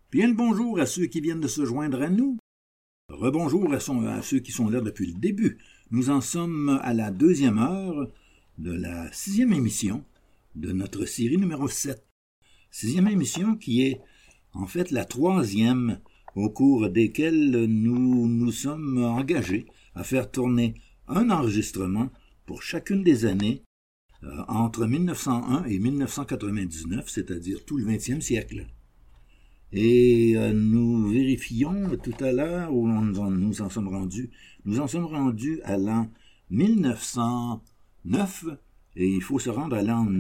Bien le bonjour à ceux qui viennent de se joindre à nous. Rebonjour à ceux qui sont là depuis le début. Nous en sommes à la 2e heure de la 6e émission de notre série numéro 7. 6e émission qui est en fait la 3e au cours desquelles nous nous sommes engagés à faire tourner un enregistrement pour chacune des années entre 1901 et 1999, c'est-à-dire tout le 20e siècle. Et nous vérifions tout à l'heure où nous en sommes rendus. Nous en sommes rendus à l'an 1909 et il faut se rendre à l'an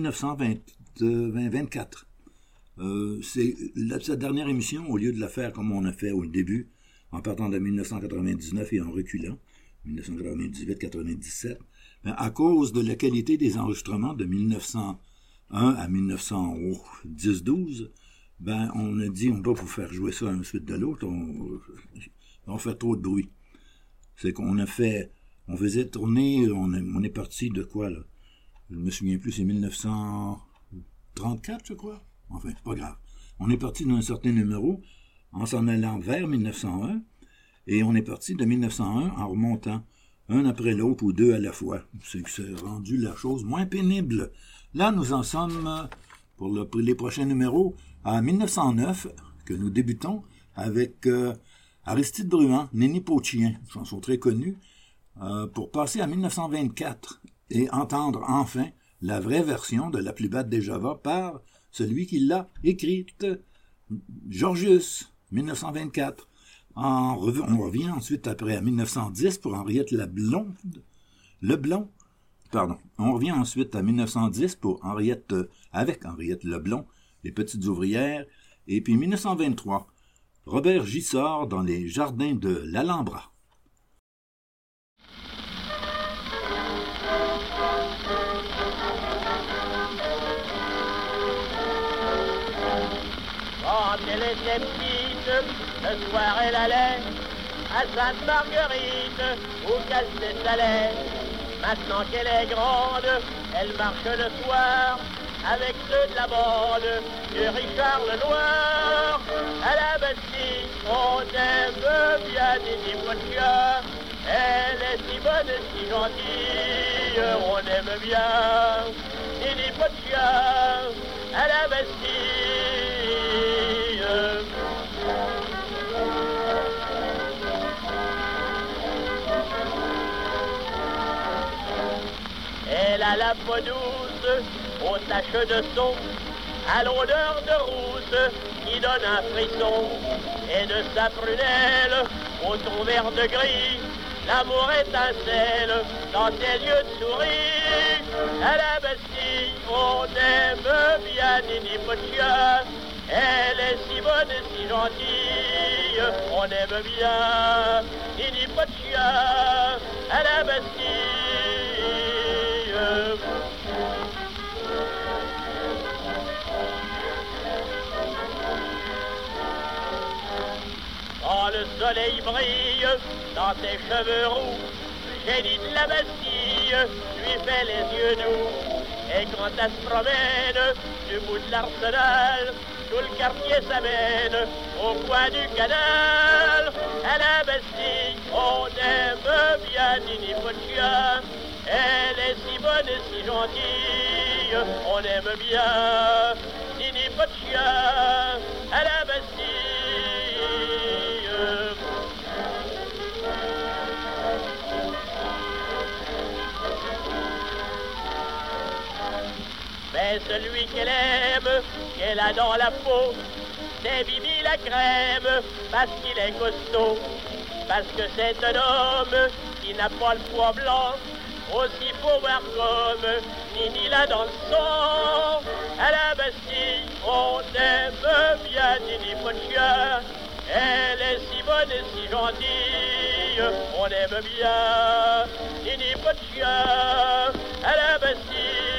1924. C'est sa dernière émission, au lieu de la faire comme on a fait au début, en partant de 1999 et en reculant, 1998-97, à cause de la qualité des enregistrements de 1901 à 1910-12, on a dit, on ne peut pas vous faire jouer ça à une suite de l'autre, on fait trop de bruit. C'est qu'on on faisait tourner, on est parti de quoi, là? Je me souviens plus, c'est 1934, je crois. Enfin, c'est pas grave. On est parti d'un certain numéro, en s'en allant vers 1901, et on est parti de 1901 en remontant un après l'autre ou deux à la fois. C'est que c'est rendu la chose moins pénible. Là, nous en sommes, pour les prochains numéros, à 1909, que nous débutons avec Aristide Bruand, Néni Pot-de-Chien, chanson très connue, pour passer à 1924 et entendre enfin la vraie version de La plus belle des Java par celui qui l'a écrite, Georgius, 1924. On revient ensuite après à 1910 pour Henriette Leblond. On revient ensuite à 1910 pour avec Henriette Leblond, Les Petites Ouvrières, et puis 1923, Robert Gissard dans les jardins de l'Alhambra. Quand elle était petite, le soir elle allait à Sainte-Marguerite où Casse-des-Salais. Maintenant qu'elle est grande, elle marche le soir avec ceux de la bande de Richard le Noir. À la Bastille, on aime bien Nini Pot-de-Chien. Elle est si bonne et si gentille, on aime bien Nini Pot-de-Chien. À la Bastille. Elle a la peau douce, aux taches de son, à l'odeur de rousse qui donne un frisson. Et de sa prunelle, au ton vert de gris, l'amour étincelle dans ses yeux de souris. À la Bastille, on aime bien Nini Pot-de-Chien. Elle est si bonne et si gentille, on aime bien Nini Pot-de-Chien. À la Bastille. Quand le soleil brille dans ses cheveux roux, Génie de la Bastille lui fait les yeux doux. Et quand elle se promène du bout de l'Arsenal, tout le quartier s'amène au coin du canal. À la Bastille, on aime bien Nini Pot-de-Chien. Elle est si bonne et si gentille, on aime bien Nini Pot-de-Chien. À la Bastille. Mais celui qu'elle aime, qu'elle a dans la peau, c'est Bibi la crème, parce qu'il est costaud. Parce que c'est un homme qui n'a pas le poids blanc, aussi pauvre comme Nini là dans le sang. À la Bastille, on aime bien Nini Pot-de-Chien. Elle est si bonne et si gentille, on aime bien Nini Pot-de-Chien. À la Bastille.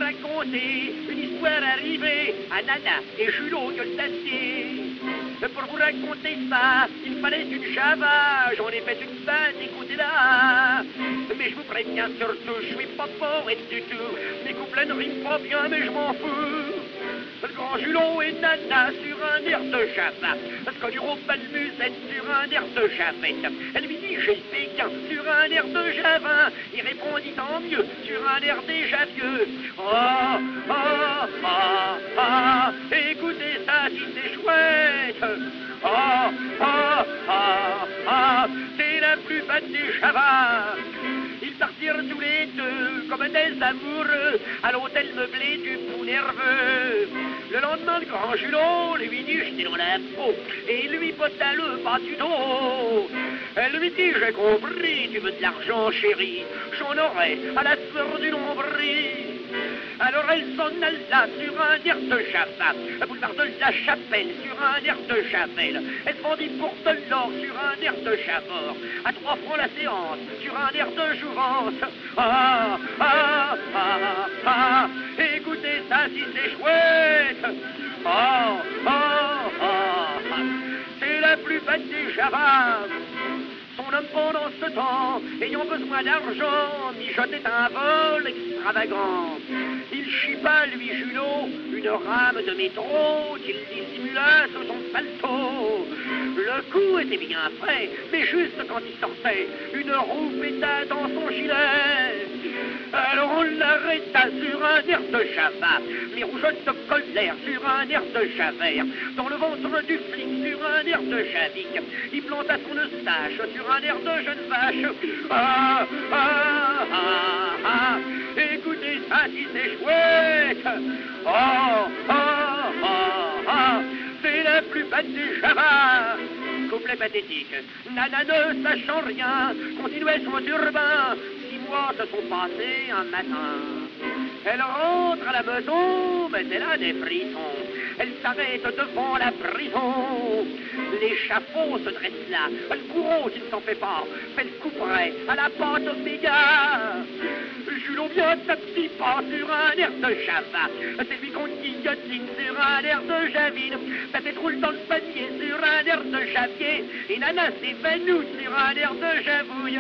raconter une histoire arrivée à Nana et Julot que le tassier. Pour vous raconter ça, il fallait une Java. J'en ai fait une bande, écoutez-la. Mais je vous préviens surtout, je suis pas poète du tout. Mes couplets ne riment pas bien, mais je m'en fous. Le grand Julot et Nana sur un air de Java. Scoluro balmusette sur un air de Javette. Elle lui dit j'ai le Pékin sur un air de Javin. Il répondit tant mieux sur un air déjà vieux. Ah, ah, ah, ah, écoutez ça si c'est chouette. Ah, ah, ah, ah, c'est la plus belle des Javas. Ils partirent tous les deux comme des amoureux à l'hôtel meublé du Pou nerveux. Le lendemain, le grand Julot lui dit j'étais dans la peau et il lui botta le bas du dos. Elle lui dit j'ai compris, tu veux de l'argent chérie, j'en aurai à la sueur du nombril. Alors elle s'en alla sur un air de Java, boulevard de la Chapelle sur un air de Javel. Elle se vendit pour de l'or sur un air de Javor, à 3 francs la séance sur un air de Jouvence. Ah, ah, ah, ah, écoutez ça si c'est chouette. Ah, ah, ah, ah, c'est la plus belle des Javas. Son homme pendant ce temps, ayant besoin d'argent, mijotait un vol extravagant. Il chipa, lui Julot, une rame de métro qu'il dissimula sous son paletot. Le coup était bien fait, mais juste quand il sortait, une roue péta dans son gilet. Alors on l'arrêta sur un air de Java, les rougeottes de colère sur un air de Javert, dans le ventre du flic sur un air de Javic, il planta son eustache sur un air de jeune vache. Ah, ah, ah, ah, écoutez ça si c'est chouette. Ah, ah, ah, ah, c'est la plus belle des Javas. Couplet pathétique. Nana ne sachant rien, continuait son turbin. 6 mois se sont passés un matin. Elle rentre à la maison, mais elle a des frissons. Elle s'arrête devant la prison. L'échafaud se dresse là. Le bourreau, s'il ne s'en fait pas, fait le coup près à la pente Oméga. Julot vient à petits pas sur un air de Java. C'est lui qu'on guillotine sur un air de Javine. La tête roule dans le panier sur un air de Javier. Et Nana s'évanouit sur un air de Javouille.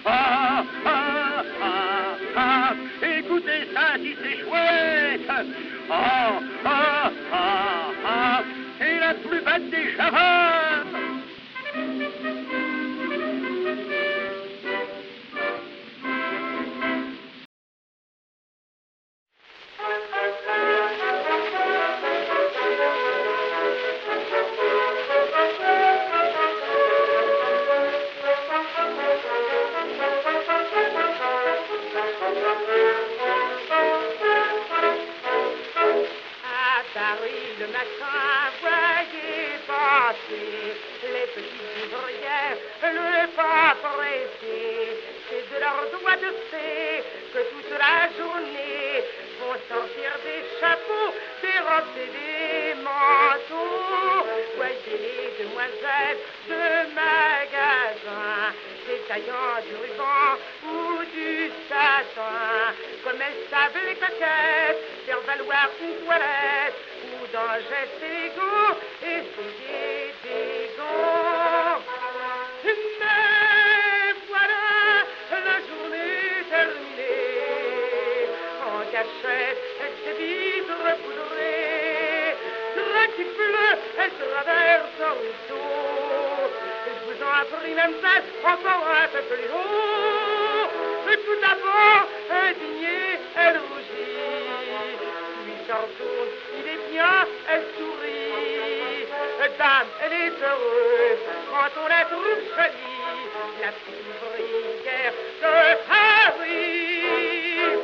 Ah, ah, ah, ah, écoutez ça si c'est chouette. Ah, ah, ah, ah, c'est la plus belle des Javas. Le matin, voyez passer les petites ouvrières, le pas pressé. C'est de leurs doigts de fée que toute la journée vont sortir des chapeaux, des robes et des manteaux. Voyez les demoiselles de magasin, détaillant du ruban ou du satin, comme elles savent les coquettes faire valoir une toilette, ou dans gestes égaux, essayer des gants. Mais voilà la journée terminée, en cachette, elle s'ébite repoudrée, qui pleut, elle traverse un ruisseau. Je vous en prie, même ça, encore un peu plus haut. Tout d'abord, indignée, elle rougit. Puis s'en retourne, il est bien, elle sourit. Dame, elle est heureuse quand on la trouve jolie, la petite ouvrière de Paris.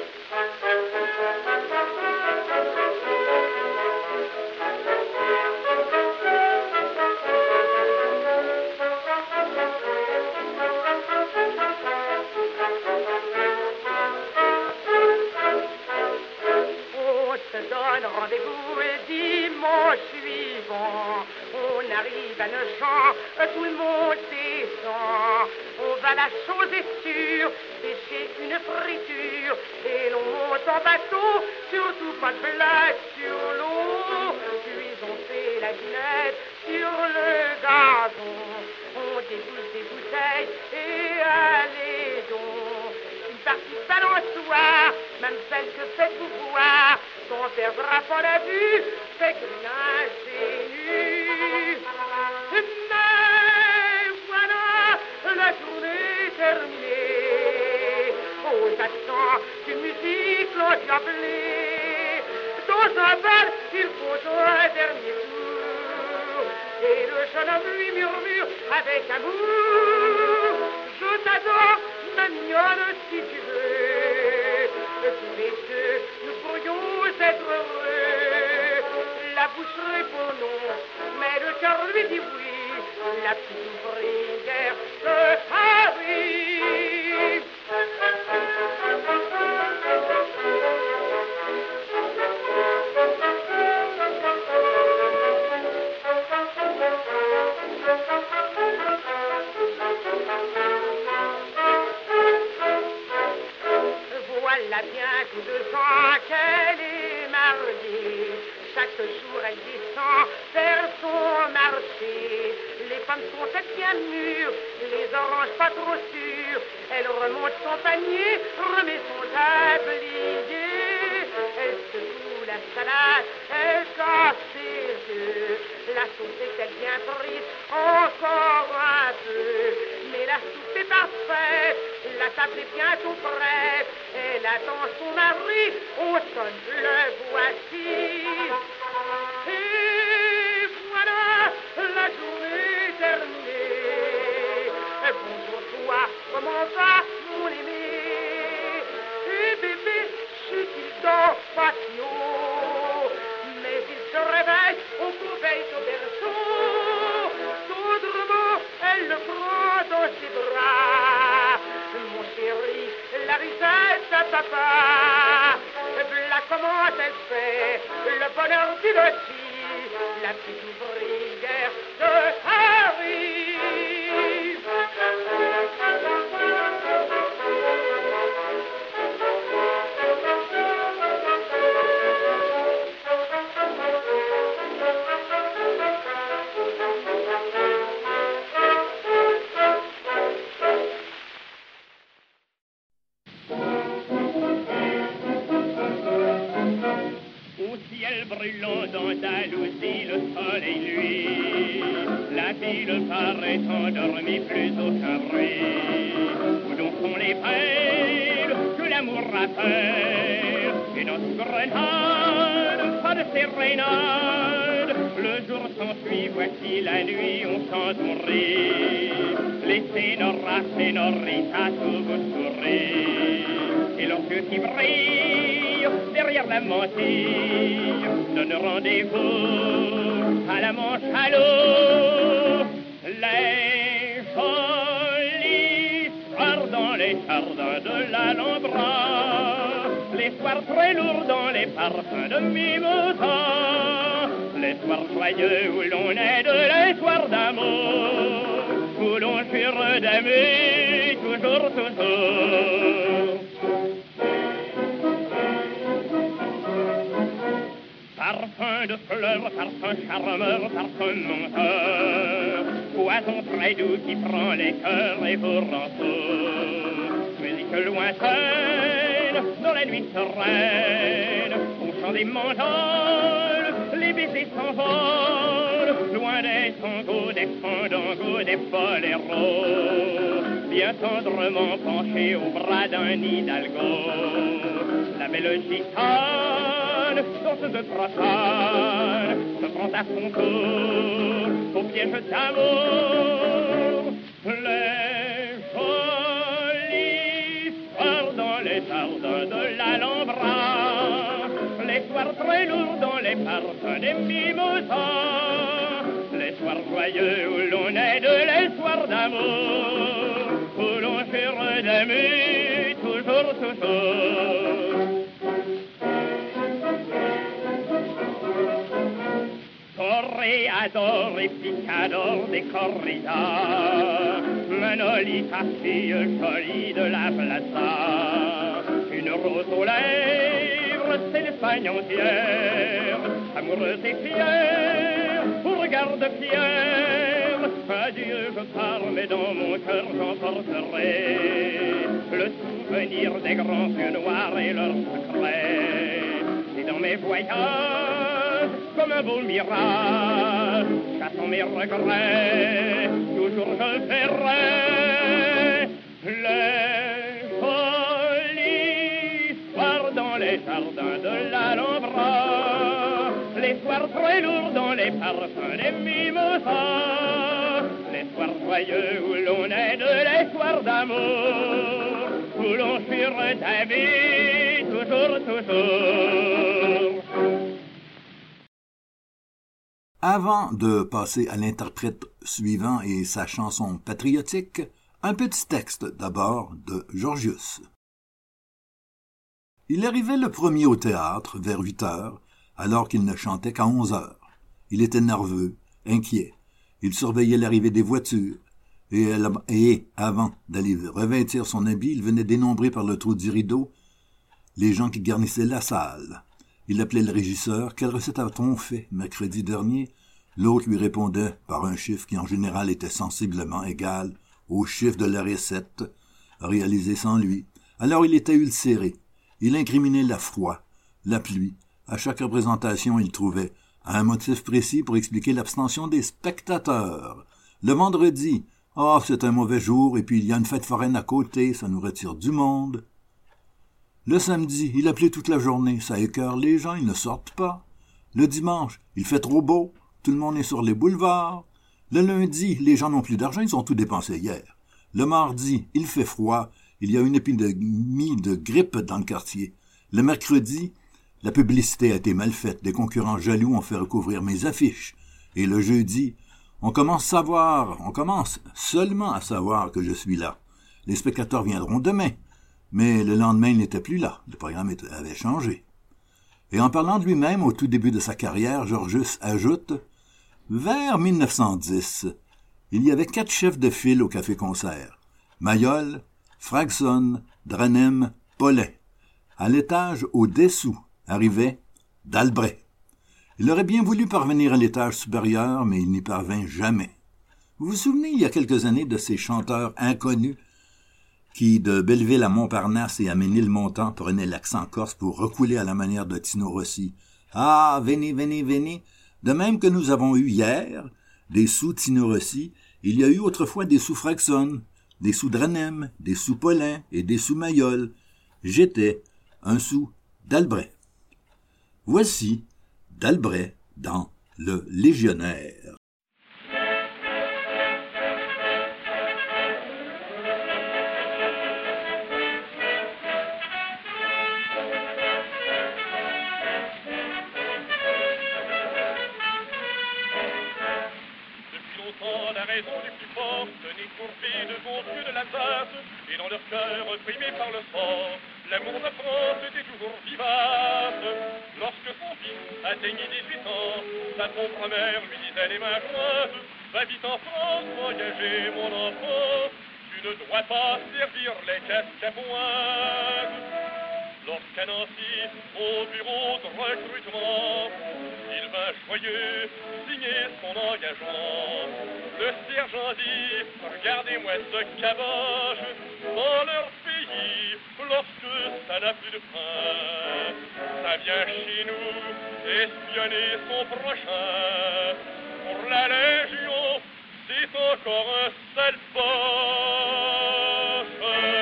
Rendez-vous dimanche suivant. On arrive à Nogent, tout le monde descend. On va là-bas la chose est sûre, c'est chez une friture, et l'on monte en bateau, surtout pas de blague sur l'eau, puis on fait la dinette sur le gazon, on débouche des bouteilles, et allez donc, une partie de balançoire, même celle que fait pouvoir, qu'on perdra pas la vue, c'est que rien c'est nu. Mais voilà la journée terminée, aux accents d'une musique l'endiablée. Dans un bal, il faut un dernier tour, et le jeune homme lui murmure avec amour: je t'adore, ma mignonne, si tu veux. Tous les deux, nous pourrions être heureux. La bouche répond non, mais le cœur lui dit oui. La petite ouvrière de Paris. Voilà bien tous 2 ans qu'elle est mariée. Chaque jour elle descend faire son marché. Les pommes sont faites bien mûres, les oranges pas trop sûres. Elle remonte son panier, remet son tablier. Elle secoue la salade, elle casse ses œufs. La sauce est-elle bien prise, encore un peu. Mais la soupe est parfaite, la table est bientôt prête. Elle attend son mari, on sonne, le voici. Et voilà la journée terminée. Bonjour toi, comment va mon aimé? Et bébé, chut-il dort pas si haut, mais il se réveille au couveil au berceau. Tendrement, elle le prend dans ses bras. Mon chéri, la risette à papa. Voilà comment elle fait le bonheur du logis, la petite ouvrière de Paris. Brûlant d'Andalousie, le soleil nuit, la ville paraît endormie, plus aucun bruit. Où donc sont les belles que l'amour rappelle, et dans ce grenade, pas de sérénade. Le jour s'enfuit, voici la nuit, on chante, on rit. Les sénoritas sous vos souris, et leurs yeux qui brillent derrière la mantille donne rendez-vous à la manche à l'eau. Les jolies soirs dans les jardins de l'Alhambra, les soirs très lourds dans les parfums de Mimosa, les soirs joyeux où l'on aide, les soirs d'amour où l'on jure d'aimer toujours, toujours. Parfum de fleurs, parfum charmeur, parfum menteur, poison très doux qui prend les cœurs et vous renforce. Musique lointaine, dans la nuit sereine, au chant des mandales, les baisers s'envolent, loin des tangos, des fandangos, des boléros, bien tendrement penchés au bras d'un hidalgo. La belle gitane, danseuse de profane, se prend à son tour au piège d'amour. Les jolies soirs dans les jardins de l'Alhambra, les soirs très lourds dans les parfums des mimosas, les soirs joyeux où l'on aide, les soirs d'amour où l'on jure d'aimer toujours, toujours. Toréador et picador des corridas, jeune oligarchie jolie de la plaza. Une rose aux lèvres, c'est l'Espagne entière, amoureuse et fière, regarde fière. Adieu, je pars, mais dans mon cœur j'emporterai le souvenir des grands yeux noirs et leurs secrets. Et dans mes voyages, comme un beau mirage, chassant mes regrets, toujours je verrai les jolies soirs dans les jardins de l'Alhambra, les soirs très lourds dans les parfums des mimosas, les soirs joyeux où l'on aide, les soirs d'amour, où l'on jure d'aimer toujours, toujours. Avant de passer à l'interprète suivant et sa chanson patriotique, un petit texte d'abord de Georgius. Il arrivait le premier au théâtre vers 8 heures, alors qu'il ne chantait qu'à 11 heures. Il était nerveux, inquiet. Il surveillait l'arrivée des voitures. Et avant d'aller revêtir son habit, il venait dénombrer par le trou du rideau les gens qui garnissaient la salle. Il appelait le régisseur. « Quelle recette a-t-on fait mercredi dernier ?» L'autre lui répondait par un chiffre qui en général était sensiblement égal au chiffre de la recette réalisée sans lui. Alors il était ulcéré. Il incriminait la froid, la pluie. À chaque représentation, il trouvait un motif précis pour expliquer l'abstention des spectateurs. Le vendredi, « Ah, c'est un mauvais jour, et puis il y a une fête foraine à côté, ça nous retire du monde. » Le samedi, il appelait toute la journée, ça écœure les gens, ils ne sortent pas. Le dimanche, il fait trop beau, tout le monde est sur les boulevards. Le lundi, les gens n'ont plus d'argent, ils ont tout dépensé hier. Le mardi, il fait froid, il y a une épidémie de grippe dans le quartier. Le mercredi, la publicité a été mal faite, des concurrents jaloux ont fait recouvrir mes affiches. Et le jeudi, on commence seulement à savoir que je suis là. Les spectateurs viendront demain. Mais le lendemain, il n'était plus là. Le programme avait changé. Et en parlant de lui-même au tout début de sa carrière, Georgius ajoute « Vers 1910, il y avait 4 chefs de file au café-concert. Mayol, Fragson, Dranem, Paulet. À l'étage, au-dessous, arrivait Dalbret. Il aurait bien voulu parvenir à l'étage supérieur, mais il n'y parvint jamais. Vous vous souvenez, il y a quelques années, de ces chanteurs inconnus qui, de Belleville à Montparnasse et à Ménilmontant, prenaient l'accent corse pour recouler à la manière de Tino Rossi. « Ah, venez, venez, venez !» De même que nous avons eu hier des sous Tino Rossi, il y a eu autrefois des sous Fragson, des sous Dranem, des sous Paulin et des sous Mayol. J'étais un sous Dalbret. Voici Dalbret dans Le Légionnaire. L'amour de France était toujours vivace. Lorsque son fils atteignit 18 ans, sa pauvre mère lui disait les mains jointes: va vite en France, voyager mon enfant, tu ne dois pas servir les casques à pointe. Lorsqu'à Nancy, au bureau de recrutement, il vint joyeux signer son engagement. Le sergent dit: regardez-moi ce caboche, dans leur pays, lorsque ça n'a plus de frein, ça vient chez nous espionner son prochain. Pour la Légion, c'est encore un sale poche.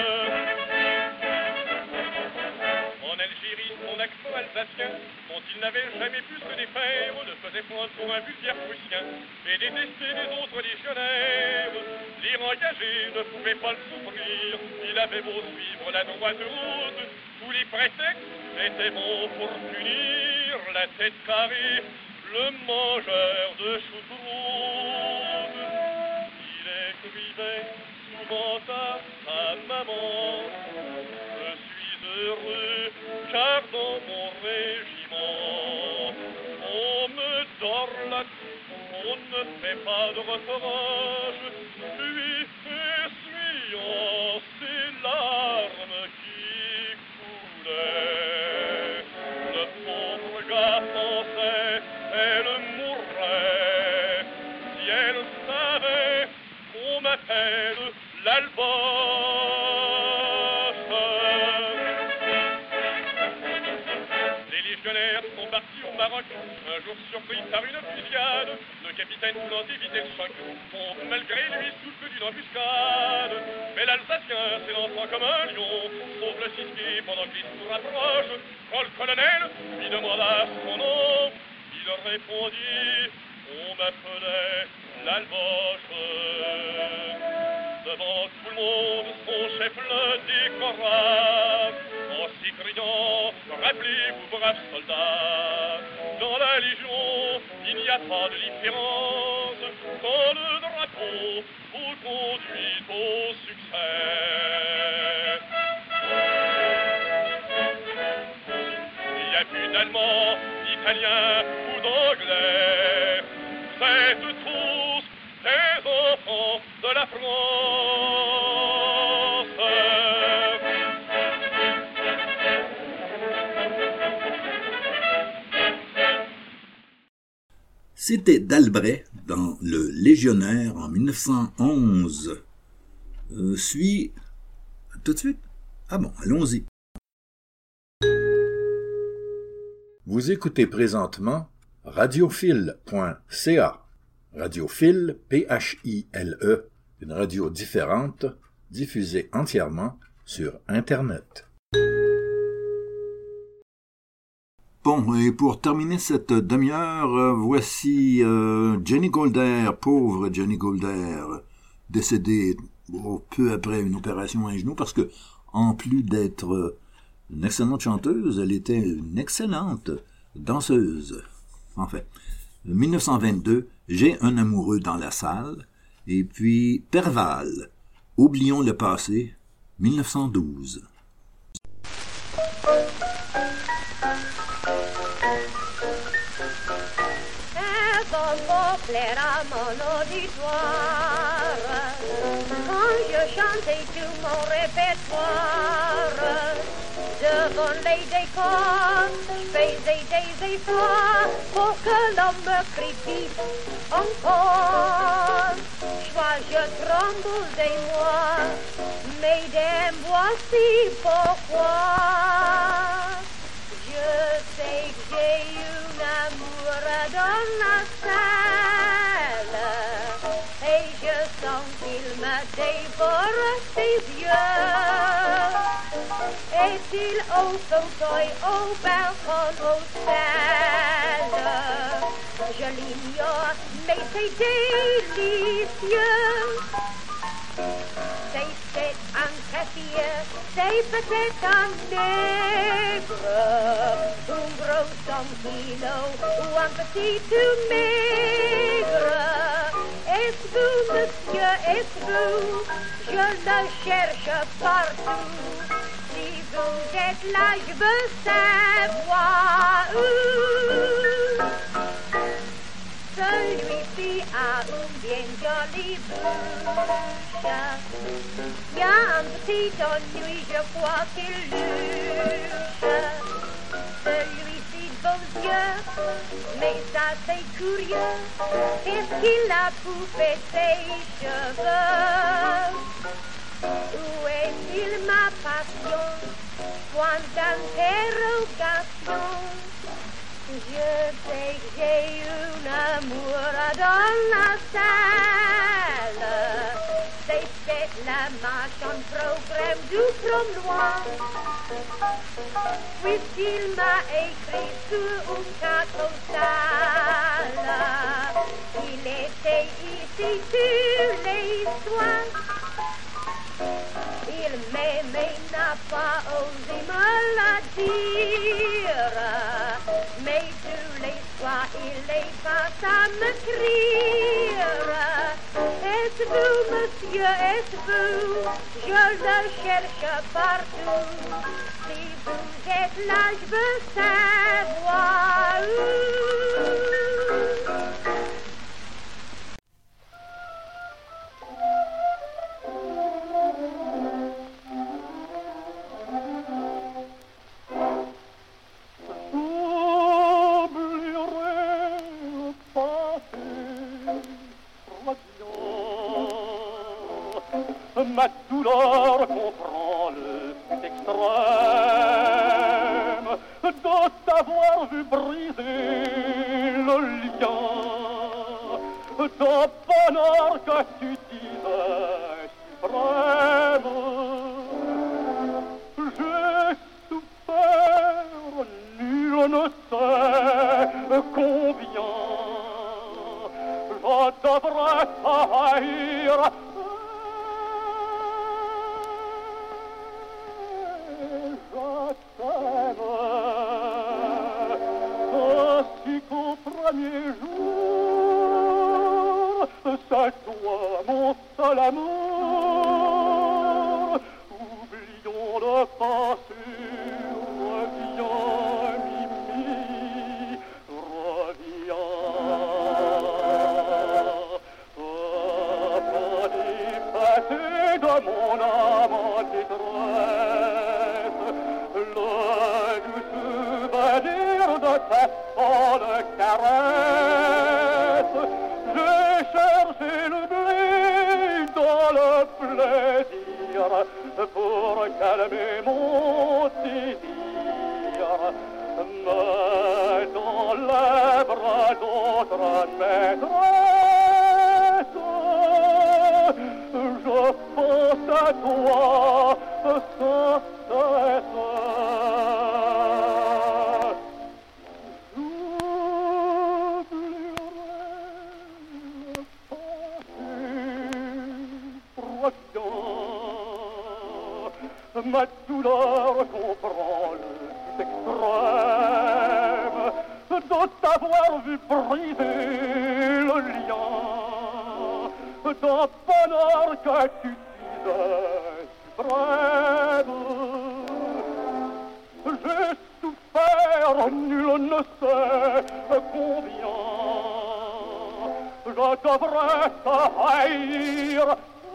En Algérie, son accent alsacien, dont il n'avait jamais pu se défaire, le faisait prendre pour un vulgaire prussien et détester les autres légionnaires. L'ire engagé ne pouvait pas le souffrir, il avait beau suivre la droite route, tous les prétextes étaient bons pour punir la tête carrée, le mangeur de choucroute. Il écrivait souvent à sa maman: je suis heureux car dans mon régiment on me dort la tête, on ne fait pas de reproche, lui et s'appelle l'Alboche. Les légionnaires sont partis au Maroc, un jour surpris par une fusillade. Le capitaine voulant éviter le choc, tombe malgré lui sous le feu d'une embuscade. Mais l'Alsacien, s'élançant comme un lion, sauve le cisquet pendant que les tours approchent. Quand le colonel lui demanda son nom, il répondit: on m'appelait l'Alboche. Devant tout le monde, son chef le décora, en s'écriant: rappelez-vous, braves soldats, dans la Légion, il n'y a pas de différence. Quand le drapeau vous conduit au succès, il n'y a plus d'Allemands, d'Italiens ou d'Anglais. C'est tous des enfants de la France. C'était d'Albret dans Le Légionnaire en 1911. Suit tout de suite? Ah bon, allons-y. Vous écoutez présentement radiophile.ca. Radiophile, P-H-I-L-E, une radio différente, diffusée entièrement sur Internet. Bon, et pour terminer cette demi-heure, voici Jenny Golder, pauvre Jenny Golder, décédée peu après une opération à un genou, parce que, en plus d'être une excellente chanteuse, elle était une excellente danseuse. Enfin, 1922, J'ai un amoureux dans la salle, et puis Perval, Oublions le passé, 1912. Plaire à mon auditoire quand je chantais tout mon répertoire devant les décors, je faisais des efforts pour que l'homme me critique encore. Je tremble de moi, mesdames, voici pourquoi. Je sais que j'ai un amour dans la salle et je sens qu'il me dévore ses yeux. Est-il au fauteuil, au balcon, au salle? Je l'ignore, mais c'est délicieux. C'est peut-être un café, c'est peut-être un nègre, un gros 100 kilos ou un petit tout maigre. Est-ce vous, monsieur, est-ce vous? Je le cherche partout. Si vous êtes là, je veux savoir où. Celui-ci a une bien jolie bouche. Il y a un petit ennui, je crois qu'il luche. Celui-ci de beaux yeux, mais ça c'est curieux. Est-ce qu'il a bouffé ses cheveux? Où est-il ma passion? Point d'interrogation. Je sais que j'ai un amour dans la salle. C'est peut-être la marche en programme du promenoi. Puisqu'il m'a écrit sur une carte postale. Il était ici tous les soirs. Il m'aimait, n'a pas osé me le dire. Mais tous les soirs, il est passe à me crier. Est-ce vous, monsieur, est-ce vous? Je le cherche partout. Si vous êtes là, je veux savoir où. ma douleur comprend le but extrême de t'avoir vu briser le lien d'un bonheur que tu disais suprême. J'ai souffert, nul ne sait combien. Je devrais haïr. Ainsi qu'au premier jour, c'est toi mon seul amour. Oublions le passé, reviens, Mimi, reviens. Afin d'effacer de mon âme en détresse le doux souvenir de ta folle caresse. J'ai cherché l'oubli dans le plaisir pour calmer mon désir. Mais dans les bras d'autres maîtresses, je pense à toi sans cesse. Ma douleur comprend le but extrême de t'avoir vu briser le lien d'un bonheur que tu disais suprême. J'ai souffert, nul ne sait combien. Je devrais te haïr.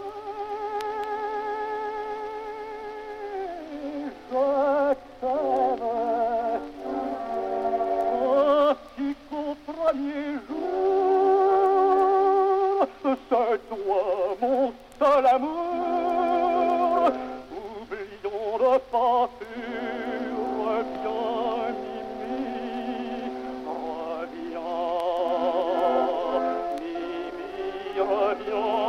Ainsi qu'au premier jour, c'est toi mon seul amour. Oublions le passé, reviens, Mimi, reviens, Mimi, reviens.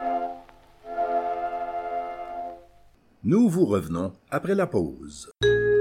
Nous vous revenons après la pause.